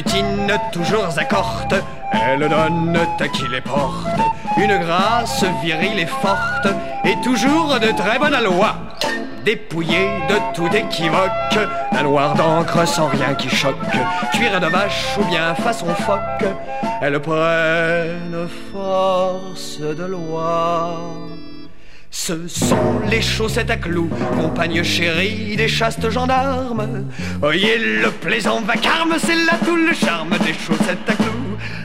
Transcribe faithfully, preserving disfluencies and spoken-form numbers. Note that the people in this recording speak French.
lutine toujours accorte, elle donne à qui les porte une grâce virile et forte, et toujours de très bonne aloi, dépouillée de tout équivoque, un noir d'encre sans rien qui choque, cuir de vache ou bien façon phoque, elles prennent force de loi. Ce sont les chaussettes à clous, compagnes chéries des chastes gendarmes. Oyez le plaisant vacarme, c'est là tout le charme des chaussettes à clous.